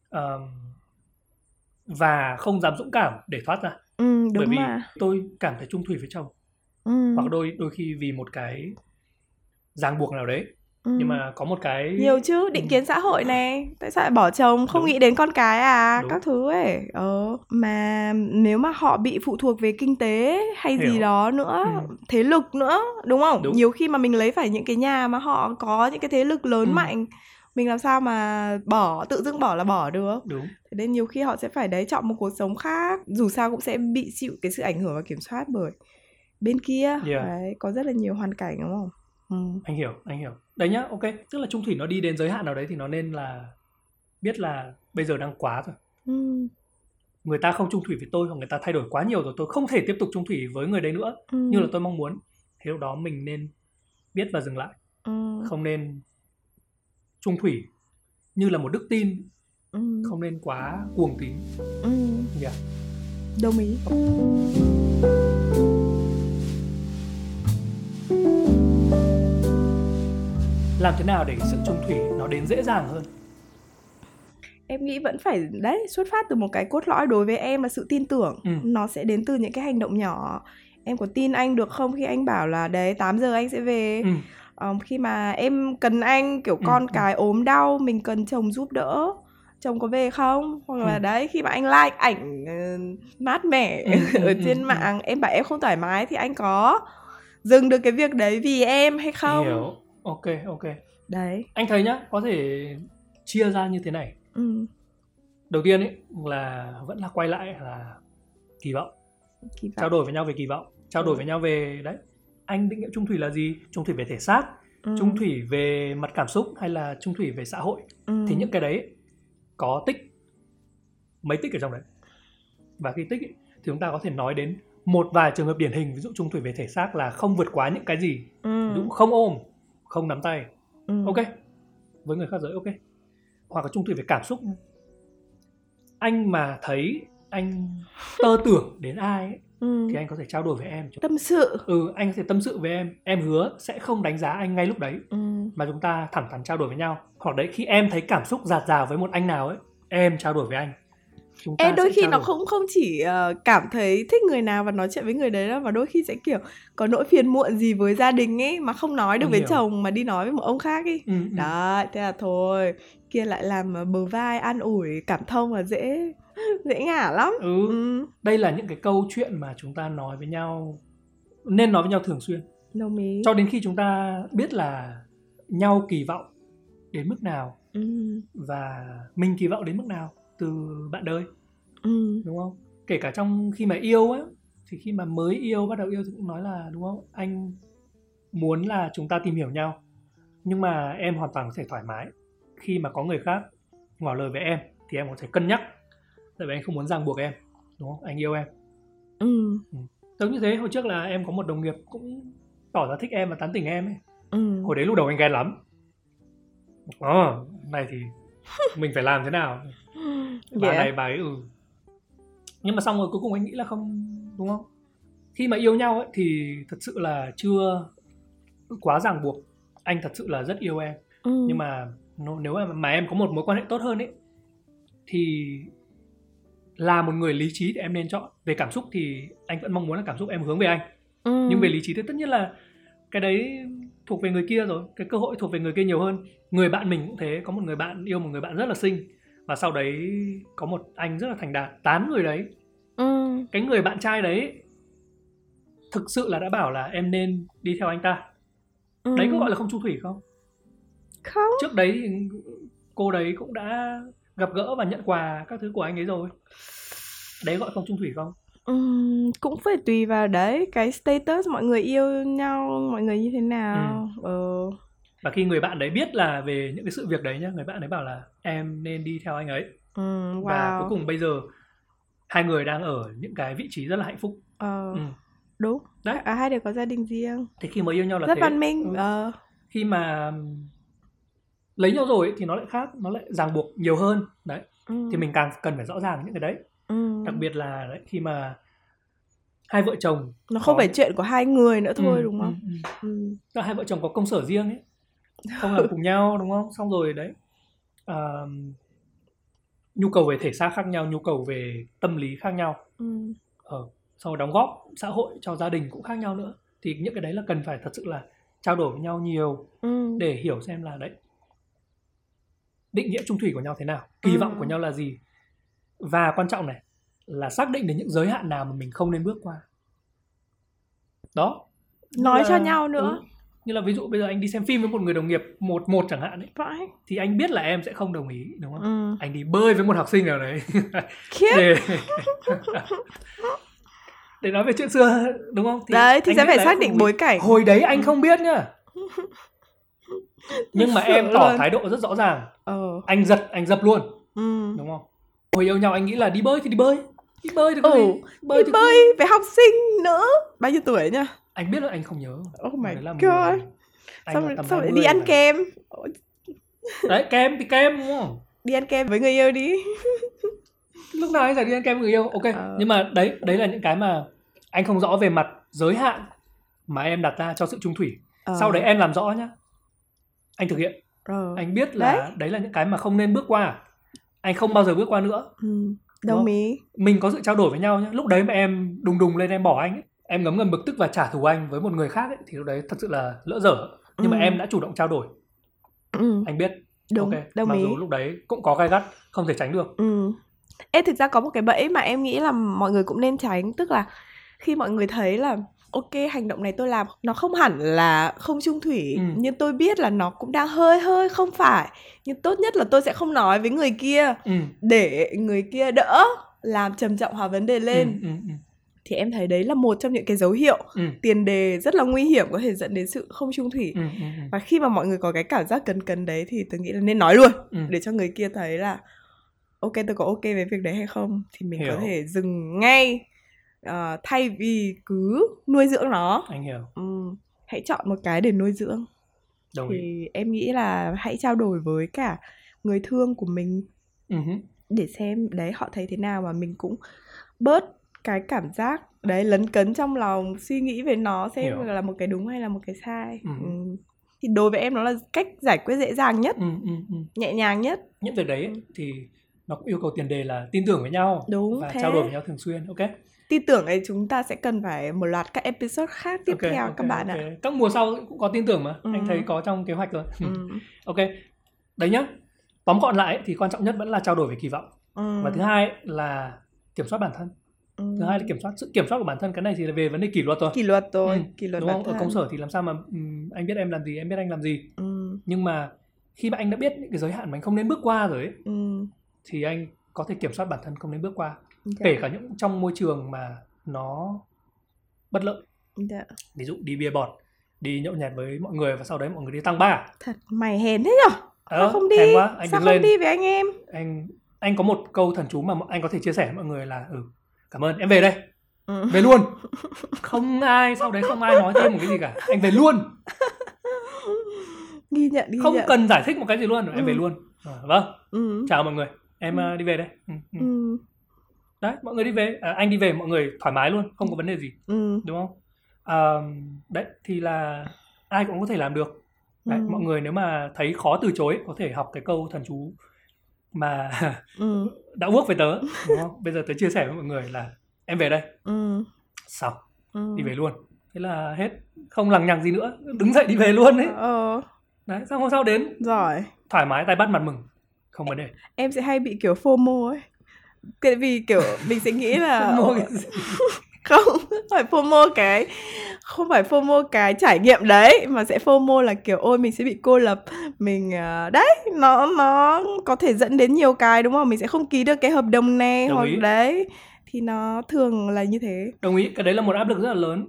Và không dám dũng cảm để thoát ra. Đúng. Bởi vì mà tôi cảm thấy chung thủy với chồng. Hoặc đôi khi vì một cái ràng buộc nào đấy. Nhưng mà có một cái nhiều chứ, định kiến xã hội này, tại sao lại bỏ chồng, không nghĩ đến con cái các thứ ấy. Mà nếu mà họ bị phụ thuộc về kinh tế hay gì đó nữa, thế lực nữa, đúng không? Nhiều khi mà mình lấy phải những cái nhà mà họ có những cái thế lực lớn mạnh, mình làm sao mà tự dưng bỏ là bỏ được. Thế nên nhiều khi họ sẽ phải chọn một cuộc sống khác, dù sao cũng sẽ bị chịu cái sự ảnh hưởng và kiểm soát bởi bên kia. Đấy, có rất là nhiều hoàn cảnh, đúng không? Anh hiểu. Đấy nhá, ok. Tức là chung thủy nó đi đến giới hạn nào đấy thì nó nên là biết là bây giờ đang quá rồi. Người ta không chung thủy với tôi, hoặc người ta thay đổi quá nhiều rồi, tôi không thể tiếp tục chung thủy với người đấy nữa như là tôi mong muốn. Thế lúc đó mình nên biết và dừng lại. Không nên chung thủy như là một đức tin. Không nên quá cuồng tín. Đồng ý. Làm thế nào để sự chung thủy nó đến dễ dàng hơn? Em nghĩ vẫn phải xuất phát từ một cái cốt lõi đối với em là sự tin tưởng. Nó sẽ đến từ những cái hành động nhỏ. Em có tin anh được không khi anh bảo là đấy 8 giờ anh sẽ về? Khi mà em cần anh, kiểu con cái ốm đau, mình cần chồng giúp đỡ, chồng có về không? Hoặc là đấy, khi mà anh like ảnh mát mẻ ở trên mạng, em bảo em không thoải mái thì anh có dừng được cái việc đấy vì em hay không? Hiểu. Ok. Đấy. Anh thấy nhá, có thể chia ra như thế này. Đầu tiên ấy là vẫn là quay lại là kỳ vọng. Trao đổi với nhau về kỳ vọng, trao đổi với nhau về đấy, anh định nghĩa chung thủy là gì? Chung thủy về thể xác, chung thủy về mặt cảm xúc, hay là chung thủy về xã hội? Thì những cái đấy có tích, mấy tích ở trong đấy. Và khi tích ấy, thì chúng ta có thể nói đến một vài trường hợp điển hình. Ví dụ chung thủy về thể xác là không vượt quá những cái gì. Ví dụ không ôm, không nắm tay. Ok. Với người khác giới ok. Hoặc là chung thủy về cảm xúc. Anh mà thấy anh tơ tưởng đến ai ấy, thì anh có thể trao đổi với em. Tâm sự. Anh có thể tâm sự với em. Em hứa sẽ không đánh giá anh ngay lúc đấy, mà chúng ta thẳng thắn trao đổi với nhau. Hoặc đấy, khi em thấy cảm xúc dạt dào với một anh nào ấy, em trao đổi với anh. Em đôi khi nó không chỉ cảm thấy thích người nào và nói chuyện với người đấy đâu, mà đôi khi sẽ kiểu có nỗi phiền muộn gì với gia đình ấy mà không nói được với chồng, mà đi nói với một ông khác ấy. Đấy, thế là thôi, kia lại làm bờ vai an ủi cảm thông là dễ ngả lắm. Đây là những cái câu chuyện mà chúng ta nói với nhau, nên nói với nhau thường xuyên. Đồng ý. Cho đến khi chúng ta biết là nhau kỳ vọng đến mức nào, và mình kỳ vọng đến mức nào từ bạn đời. Đúng không? Kể cả trong khi mà yêu á, thì khi mà mới yêu, bắt đầu yêu thì cũng nói là, đúng không, anh muốn là chúng ta tìm hiểu nhau, nhưng mà em hoàn toàn có thể thoải mái. Khi mà có người khác ngỏ lời với em thì em có thể cân nhắc, tại vì anh không muốn ràng buộc em, đúng không? Anh yêu em. Giống như thế, hồi trước là em có một đồng nghiệp cũng tỏ ra thích em và tán tỉnh em ấy. Hồi đấy lúc đầu anh ghen lắm. Này thì mình phải làm thế nào? Bà này bà ấy Nhưng mà xong rồi cuối cùng anh nghĩ là không, đúng không? Khi mà yêu nhau ấy thì thật sự là chưa quá ràng buộc. Anh thật sự là rất yêu em. Nhưng mà nếu mà em có một mối quan hệ tốt hơn ấy, thì là một người lý trí thì em nên chọn. Về cảm xúc thì anh vẫn mong muốn là cảm xúc em hướng về anh. Nhưng về lý trí thì tất nhiên là cái đấy thuộc về người kia rồi, cái cơ hội thuộc về người kia nhiều hơn. Người bạn mình cũng thế, có một người bạn yêu một người bạn rất là xinh, và sau đấy có một anh rất là thành đạt tán người đấy. Cái người bạn trai đấy thực sự là đã bảo là em nên đi theo anh ta. Đấy có gọi là không chung thủy không? Không. Trước đấy thì cô đấy cũng đã gặp gỡ và nhận quà các thứ của anh ấy rồi. Đấy gọi không chung thủy không? Cũng phải tùy vào đấy, cái status mọi người yêu nhau, mọi người như thế nào. Và khi người bạn đấy biết là về những cái sự việc đấy nhá, người bạn đấy bảo là em nên đi theo anh ấy. Wow. Và cuối cùng bây giờ hai người đang ở những cái vị trí rất là hạnh phúc. Đúng. Đấy. Hai đều có gia đình riêng. Thế khi mà yêu nhau là rất thế. văn minh. Khi mà lấy nhau rồi thì nó lại khác, nó lại ràng buộc nhiều hơn. Đấy. Thì mình càng cần phải rõ ràng những cái đấy. Đặc biệt là đấy, khi mà hai vợ chồng nó không phải chuyện của hai người nữa thôi, đúng không? Hai vợ chồng có công sở riêng ấy, không làm cùng nhau, đúng không? Xong rồi đấy, nhu cầu về thể xác khác nhau, nhu cầu về tâm lý khác nhau, xong rồi đóng góp xã hội cho gia đình cũng khác nhau nữa. Thì những cái đấy là cần phải thật sự là trao đổi với nhau nhiều để hiểu xem là đấy, định nghĩa chung thủy của nhau thế nào, kỳ vọng của nhau là gì, và quan trọng này là xác định được những giới hạn nào mà mình không nên bước qua. Đó, nói cho nhau nữa. Như là ví dụ bây giờ anh đi xem phim với một người đồng nghiệp một chẳng hạn ấy, thì anh biết là em sẽ không đồng ý, đúng không? Anh đi bơi với một học sinh nào đấy để nói về chuyện xưa, đúng không? Thì đấy, thì sẽ phải xác định bối cảnh. Hồi đấy anh không biết nhá. Nhưng mà em tỏ thái độ rất rõ ràng. Anh dập luôn, đúng không? Hồi yêu nhau anh nghĩ là đi bơi thì đi bơi. Đi bơi thì bơi với học sinh nữa. Bao nhiêu tuổi nhá? Anh biết là anh không nhớ. Oh my god. Sao lại đi ăn kem? Đấy, kem thì kem, đúng không? Đi ăn kem với người yêu đi. Lúc nào anh phải đi ăn kem với người yêu? Ok. Nhưng mà đấy là những cái mà anh không rõ về mặt giới hạn mà em đặt ra cho sự chung thủy. Sau đấy em làm rõ nhá, anh thực hiện. Anh biết là đấy là những cái mà không nên bước qua. Anh không bao giờ bước qua nữa. Đồng ý. Mình có sự trao đổi với nhau nhá. Lúc đấy mà em đùng lên em bỏ anh ấy, em ngấm ngầm bực tức và trả thù anh với một người khác ấy, thì lúc đấy thật sự là lỡ dở. Nhưng mà em đã chủ động trao đổi. Anh biết. Đúng, okay. đồng ý. Mặc dù lúc đấy cũng có gai gắt, không thể tránh được. Thực ra có một cái bẫy mà em nghĩ là mọi người cũng nên tránh. Tức là khi mọi người thấy là ok, hành động này tôi làm nó không hẳn là không chung thủy, nhưng tôi biết là nó cũng đang hơi không phải, nhưng tốt nhất là tôi sẽ không nói với người kia để người kia đỡ làm trầm trọng hóa vấn đề lên. Thì em thấy đấy là một trong những cái dấu hiệu tiền đề rất là nguy hiểm có thể dẫn đến sự không chung thủy. Và khi mà mọi người có cái cảm giác cấn đấy thì tôi nghĩ là nên nói luôn để cho người kia thấy là ok, tôi có ok với việc đấy hay không, thì mình có thể dừng ngay. Thay vì cứ nuôi dưỡng nó. Anh hiểu. Hãy chọn một cái để nuôi dưỡng. Thì em nghĩ là hãy trao đổi với cả người thương của mình để xem đấy họ thấy thế nào, mà mình cũng bớt cái cảm giác đấy lấn cấn trong lòng, suy nghĩ về nó xem là một cái đúng hay là một cái sai. Thì đối với em nó là cách giải quyết dễ dàng nhất, nhẹ nhàng nhất. Những việc đấy thì nó cũng yêu cầu tiền đề là tin tưởng với nhau. Đúng, và trao đổi với nhau thường xuyên. Ok. Tin tưởng ấy chúng ta sẽ cần phải một loạt các episode khác tiếp theo các bạn ạ. Các mùa sau cũng có tin tưởng mà. Anh thấy có trong kế hoạch rồi. Ok. Đấy nhá. Tóm gọn lại thì quan trọng nhất vẫn là trao đổi về kỳ vọng. Và thứ hai là kiểm soát bản thân. Thứ hai là sự kiểm soát của bản thân. Cái này thì là về vấn đề kỷ luật rồi. Kỷ luật đúng không? Ở công sở thì làm sao mà anh biết em làm gì, em biết anh làm gì. Nhưng mà khi mà anh đã biết những cái giới hạn mà anh không nên bước qua rồi ấy, thì anh có thể kiểm soát bản thân không nên bước qua. Kể cả những trong môi trường mà nó bất lợi. Ví dụ đi bia bọt, đi nhậu nhẹt với mọi người và sau đấy mọi người đi tăng bar. Thật mày hèn thế nhở? Sao không đi? Anh sao không đi với anh em? Anh có một câu thần chú mà anh có thể chia sẻ với mọi người là cảm ơn, em về đây. Về luôn. Không ai nói thêm một cái gì cả. Anh về luôn. Ghi nhận. Không cần giải thích một cái gì luôn. Em về luôn. Vâng. Chào mọi người. Em đi về đây. Đấy, mọi người đi về. Anh đi về, mọi người thoải mái luôn. Không có vấn đề gì. Đúng không? Đấy, thì là ai cũng có thể làm được. Đấy, mọi người nếu mà thấy khó từ chối có thể học cái câu thần chú mà đã ước với tớ, đúng không? Bây giờ tớ chia sẻ với mọi người là em về đây. Xong, đi về luôn. Thế là hết, không lằng nhằng gì nữa, đứng dậy đi về luôn ấy. Đấy, xong hôm sau đến rồi thoải mái, tay bắt mặt mừng, không vấn đề. Em sẽ hay bị kiểu FOMO ấy, tại vì kiểu mình sẽ nghĩ là không phải FOMO cái trải nghiệm đấy, mà sẽ FOMO là kiểu ôi mình sẽ bị cô lập, mình đấy, nó có thể dẫn đến nhiều cái, đúng không? Mình sẽ không ký được cái hợp đồng này hoặc đấy, thì nó thường là như thế. Đồng ý, cái đấy là một áp lực rất là lớn.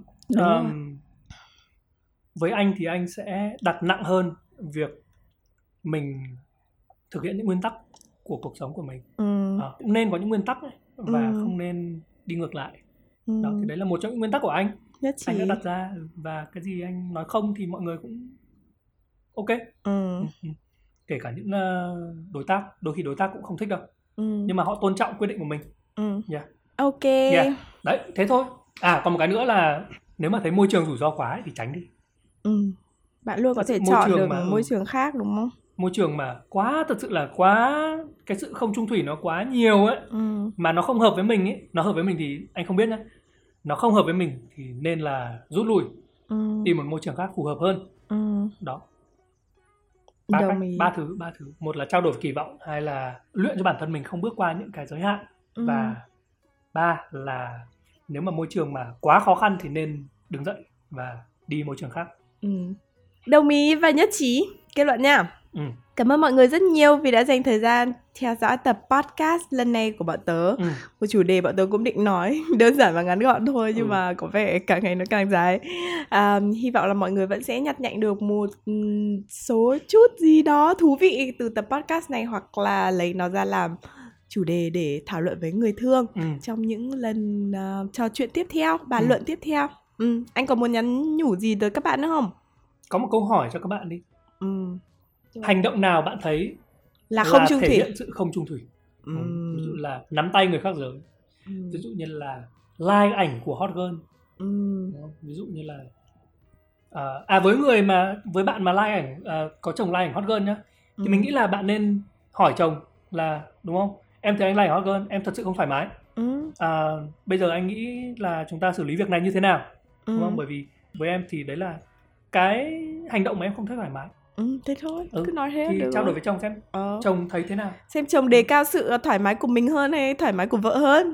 Với anh thì anh sẽ đặt nặng hơn việc mình thực hiện những nguyên tắc của cuộc sống của mình. Cũng nên có những nguyên tắc ấy, và không nên đi ngược lại. Đó, thì đấy là một trong những nguyên tắc của anh. Anh đã đặt ra, và cái gì anh nói không thì mọi người cũng ok. Kể cả những đối tác, đôi khi đối tác cũng không thích đâu, nhưng mà họ tôn trọng quyết định của mình. Ok. Đấy, thế thôi. Còn một cái nữa là nếu mà thấy môi trường rủi ro quá ấy, thì tránh đi. Bạn luôn có thể chọn được môi trường khác, đúng không? Môi trường mà quá, thật sự là quá, cái sự không chung thủy nó quá nhiều ấy, mà nó không hợp với mình ấy. Nó hợp với mình thì anh không biết nhá. Nó không hợp với mình thì nên là rút lui, tìm một môi trường khác phù hợp hơn. Đó. Ba thứ. Một là trao đổi kỳ vọng, hai là luyện cho bản thân mình không bước qua những cái giới hạn, và ba là nếu mà môi trường mà quá khó khăn thì nên đứng dậy và đi môi trường khác. Đồng ý và nhất trí, kết luận nha. Cảm ơn mọi người rất nhiều vì đã dành thời gian theo dõi tập podcast lần này của bọn tớ. Một chủ đề bọn tớ cũng định nói đơn giản và ngắn gọn thôi, nhưng mà có vẻ càng ngày nó càng dài. Hy vọng là mọi người vẫn sẽ nhặt nhạnh được một số chút gì đó thú vị từ tập podcast này, hoặc là lấy nó ra làm chủ đề để thảo luận với người thương trong những lần trò chuyện tiếp theo, bàn luận tiếp theo. Anh có muốn nhắn nhủ gì tới các bạn nữa không? Có một câu hỏi cho các bạn đi. Hành động nào bạn thấy là không trung thủy? Thể hiện sự không trung thủy. Ví dụ là nắm tay người khác giới. Ví dụ như là like ảnh của hot girl. Ví dụ như là với bạn mà like ảnh, có chồng like ảnh hot girl nhá, thì mình nghĩ là bạn nên hỏi chồng là, đúng không, em thấy anh like ảnh hot girl, em thật sự không thoải mái. Bây giờ anh nghĩ là chúng ta xử lý việc này như thế nào, đúng không? Bởi vì với em thì đấy là cái hành động mà em không thấy thoải mái. Thế thôi, cứ nói thế thì được. Trao đổi với chồng xem chồng thấy thế nào, xem chồng đề cao sự thoải mái của mình hơn hay thoải mái của vợ hơn.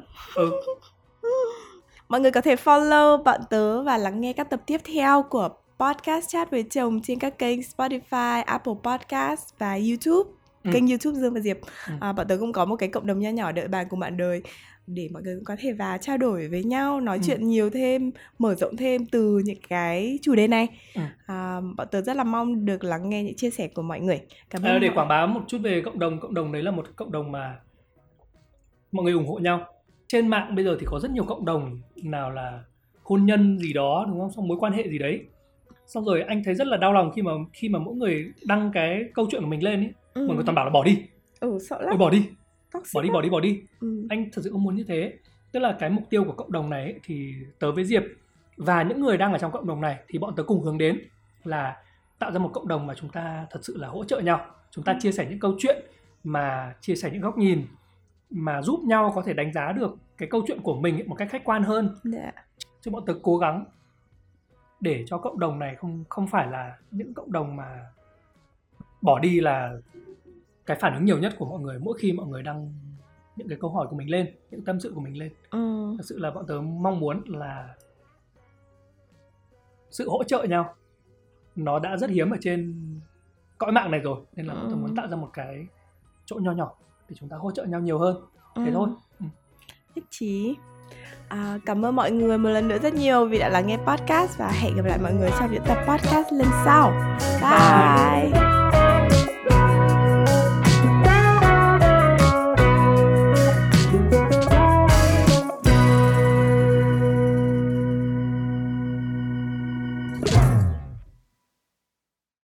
Mọi người có thể follow bọn tớ và lắng nghe các tập tiếp theo của podcast Chat với chồng trên các kênh Spotify, Apple Podcast và YouTube. Kênh YouTube Dương và Diệp. Bọn tớ cũng có một cái cộng đồng nho nhỏ đợi bàn cùng bạn đời, để mọi người cũng có thể vào trao đổi với nhau, nói chuyện nhiều thêm, mở rộng thêm từ những cái chủ đề này. Bọn tớ rất là mong được lắng nghe những chia sẻ của mọi người. Cảm ơn. Để quảng bá một chút về cộng đồng đấy là một cộng đồng mà mọi người ủng hộ nhau. Trên mạng bây giờ thì có rất nhiều cộng đồng, nào là hôn nhân gì đó, đúng không, xong mối quan hệ gì đấy. Xong rồi anh thấy rất là đau lòng khi mà mỗi người đăng cái câu chuyện của mình lên ấy, mọi người toàn bảo là bỏ đi. Sợ lắm. Bỏ đi. Anh thật sự không muốn như thế. Tức là cái mục tiêu của cộng đồng này ấy, thì tớ với Diệp và những người đang ở trong cộng đồng này thì bọn tớ cùng hướng đến là tạo ra một cộng đồng mà chúng ta thật sự là hỗ trợ nhau. Chúng ta chia sẻ những câu chuyện, mà chia sẻ những góc nhìn, mà giúp nhau có thể đánh giá được cái câu chuyện của mình một cách khách quan hơn. Chứ bọn tớ cố gắng để cho cộng đồng này không phải là những cộng đồng mà bỏ đi là cái phản ứng nhiều nhất của mọi người mỗi khi mọi người đăng những cái câu hỏi của mình lên, những tâm sự của mình lên. Thật sự là bọn tớ mong muốn là sự hỗ trợ nhau nó đã rất hiếm ở trên cõi mạng này rồi, nên là bọn tớ muốn tạo ra một cái chỗ nho nhỏ để chúng ta hỗ trợ nhau nhiều hơn. Thế thôi. Nhất trí. Cảm ơn mọi người một lần nữa rất nhiều vì đã lắng nghe podcast, và hẹn gặp lại mọi người trong những tập podcast lần sau. Bye.